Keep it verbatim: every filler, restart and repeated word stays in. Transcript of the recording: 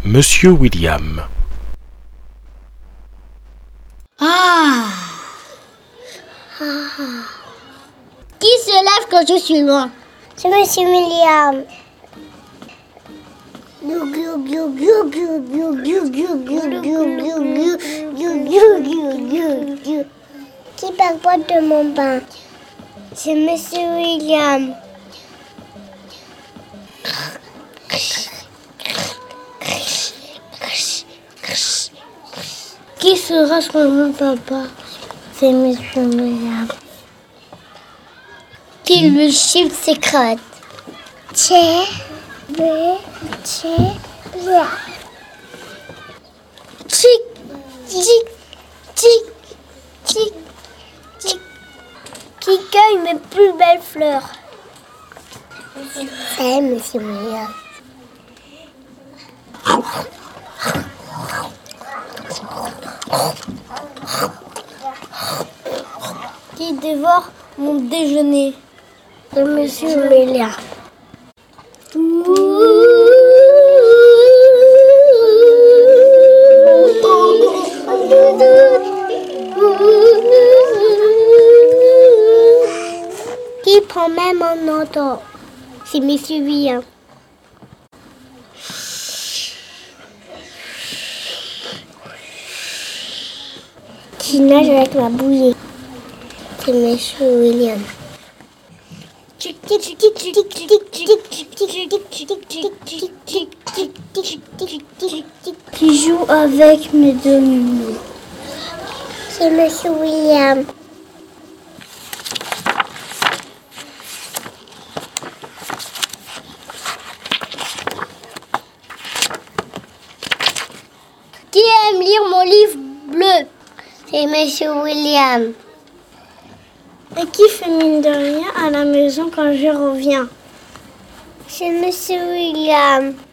Monsieur William. Ah. Ah. Qui se lève quand je suis loin? C'est Monsieur William. Qui parle de mon bain? C'est Monsieur William. Qui sera son nom, papa? C'est Monsieur William. Qui le chiffre secret? Tché, bé, tché, bra. Tic, tic, tic, tic, tic. Qui cueille mes plus belles fleurs? C'est Monsieur William. Qui dévore mon déjeuner? C'est Monsieur William. Qui prend même mon auto? C'est Monsieur William. Qui nage avec ma bouillie? C'est Monsieur William. Qui joue avec mes dominos? C'est Monsieur William. Qui aime lire mon livre bleu? C'est Monsieur William. Et qui fait mine de rien à la maison quand je reviens? C'est Monsieur William.